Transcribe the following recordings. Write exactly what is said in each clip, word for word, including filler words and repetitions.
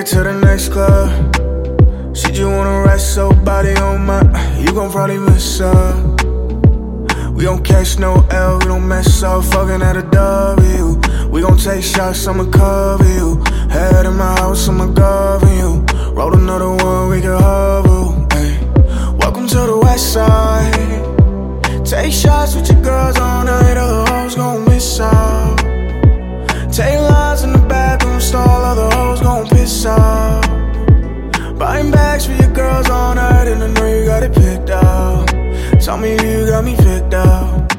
it to the next club. She just wanna rest, so body on my. You gon' probably miss her. We don't catch no L, we don't mess up, fucking at a W. We gon' take shots, I'ma cover you. Head in my house, I'ma govern you. Roll another one, we can hover. Ay. Welcome to the west side. Take shots with your girls all night, other hoes gon' miss out. Take lines in the bathroom stall, other hoes gon' piss out. Buying bags for your girls all night, and I know you got it picked out. Tell me you got me picked out.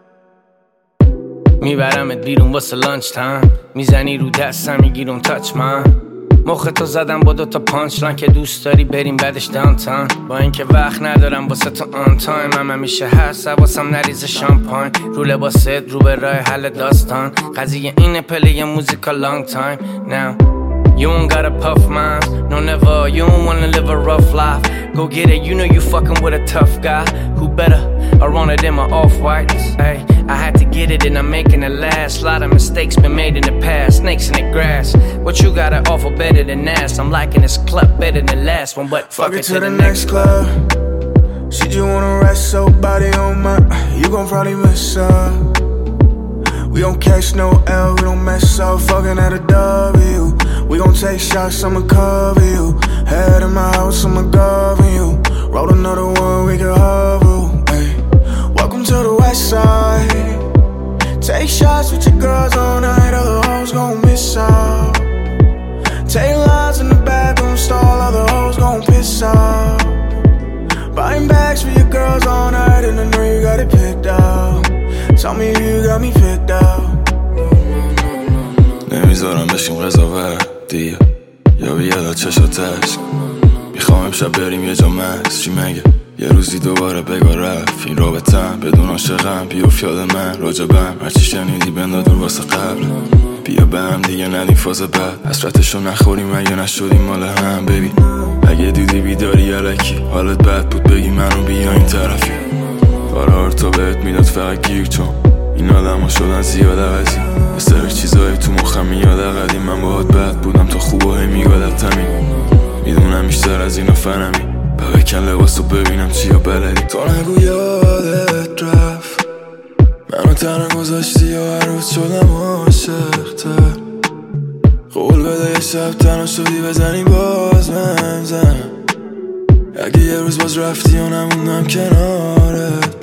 میبرمت بیرون واسه لانچ تایم. میزنی رو دستم میگی don't touch من. مختو زدم با دوتا پانچ لان که دوست داری بریم بعدش دانتان. با اینکه وقت ندارم واسه تو آن تایم. هم همیشه هست واسم نریز شامپاین. رو لباست رو به راه حل داستان. قضیه اینه پلی موزیکا لانگ تایم. Now you don't gotta puff mine, no never, you don't wanna live a rough life. Go get it, you know you fucking with a tough guy. Who better, I run it in my off-whites. Hey, I had to get it and I'm making it last. Lot of mistakes been made in the past, snakes in the grass. What you gotta offer better than that? I'm liking this club better than the last one, but fuck, fuck it, it to, to the, the next club. She just wanna rest, so body on my. You gon' probably miss her. We don't catch no L, we don't mess up, fucking at a W. We gon' take shots, I'ma cover you. Head in my house, I'ma govern you. Roll another one, we can hover. Ay. Welcome to the west side. Take shots with your girls all night, other hoes gon' miss out. Take lines in the bathroom stall, other hoes gon' piss out. Buying bags for your girls all night, and I know you got it picked out. Tell me you got me picked out. نمیذارم بشیم قضاوت دیگه یا بیاد چشاتش. میخوام امشب بریم یه جا مکس. چی مگه یه روزی دوباره بگاه رفت این رابطم بدون عاشقم. بیوف یاد من راجبم هرچی شنیدی بندادون واسه قبل. بیا به هم دیگه ندیم فاز بعد. حسرتشو نخوریم اگه نشدیم مال هم. ببین اگه دیدی بیداری علکی حالت بد بود بگی منو بیا این طرفی. قرار تو بهت میداد فقط گیر چون این آدم ها شدن زیاد عوضی. یه سر چیزایی تو مخم میاد قدیم. من باهات بد بودم تا خوب و هی میگادتمی. میدونم بیشتر از اینا فنمی. بکن لباس رو ببینم چیا بلدی. تو نگو یادت رفت منو تنها گذاشتی و هر روز شدم عاشق‌تر. قول بده یه شب تنها شدی بزنی باز من زنم. اگه یه روز باز رفتی و نموندم کنارت